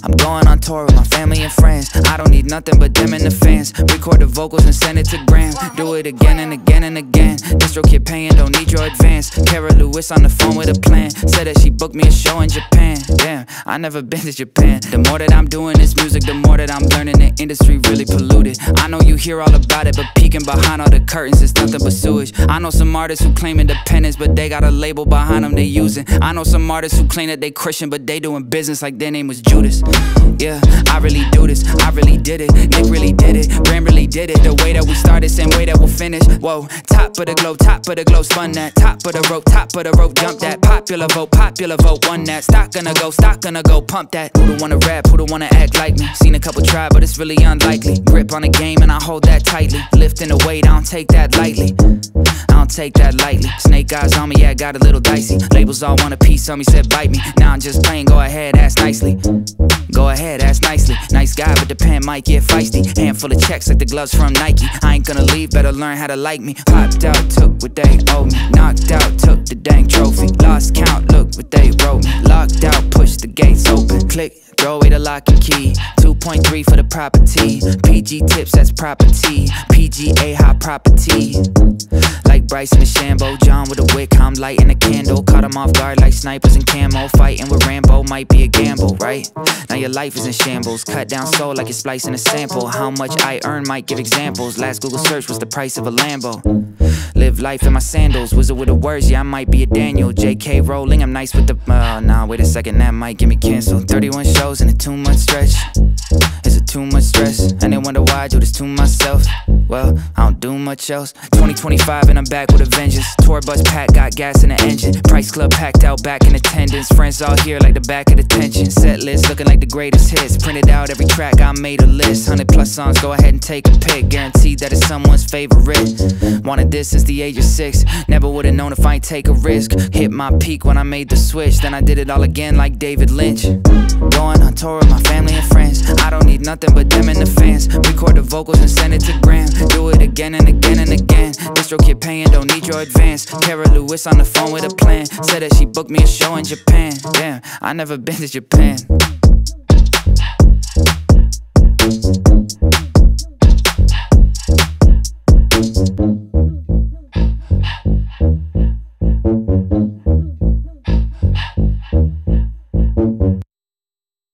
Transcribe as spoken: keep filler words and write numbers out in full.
I'm going on tour with my family and friends. I don't need nothing but them and the fans. Record the vocals and send it to Graham. Do it again and again and again. DistroKid paying, don't need your advance. Kara Lewis on the phone with a plan. Said that she booked me a show in Japan. Damn, I never been to Japan. The more that I'm doing this music, the more that I'm learning the industry really polluted. I know you hear all about it, but peeking behind all the curtains is nothing but sewage. I know some artists who claim independence, but they got a label behind them they using. I know some artists who claim that they Christian, but they doing business like their name was Judas. Yeah, I really do this, I really did it. Nick really did it, Ram really did it. The way that we started, same way that we'll finish. Whoa, top of the globe, top of the globe, spun that. Top of the rope, top of the rope, jump that. Popular vote, popular vote, won that. Stock gonna go, stock gonna go, pump that. Who don't wanna rap, who don't wanna act like me? Seen a couple try, but it's really unlikely. Grip on the game and I hold that tightly. Lifting the weight, I don't take that lightly. I don't take that lightly. Snake eyes on me, yeah, got a little dicey. Labels all want a piece of me, said bite me. Now I'm just playing, go ahead, ask nicely. Go ahead, ask nicely. Nice guy, but the pen might get feisty. Handful of checks like the gloves from Nike. I ain't gonna leave, better learn how to like me. Popped out, took what they owe me. Knocked out, took the dang trophy. Lost count, look what they wrote me. Locked out, pushed the gates open. Click, throw away the lock and key. Two point three for the property. P G tips, that's property. P G A high property. Like Bryson and Shambo, John with a wick, I'm lighting a candle. Caught him off guard like snipers in camo. Fighting with Rambo might be a gamble, right? Now your life is in shambles. Cut down soul like you're splicing a sample. How much I earn might give examples. Last Google search was the price of a Lambo. Live life in my sandals. Wizard with the words, yeah, I might be a Daniel. J K Rowling, I'm nice with the... Uh, nah, wait a second, that might get me canceled. thirty-one shows in a two-month stretch. Is it too much stress? And they wonder why I do this to myself. Well, I don't do much else. Twenty twenty-five and I'm back with a vengeance. Tour bus packed, got gas in the engine. Price Club packed out, back in attendance. Friends all here like the back of the tension. Set list looking like the greatest hits. Printed out every track, I made a list. Hundred plus songs, go ahead and take a pick. Guaranteed that it's someone's favorite. Wanted this since the age of six. Never would've known if I ain't take a risk. Hit my peak when I made the switch. Then I did it all again like David Lynch. Going on tour with my family and friends. I don't need nothing but them and the fans. Record the vocals and send it to Graham. Do it again and again and again. DistroKid paying, don't need your advance. Kara Lewis on the phone with a plan. Said that she booked me a show in Japan. Damn, I never been to Japan.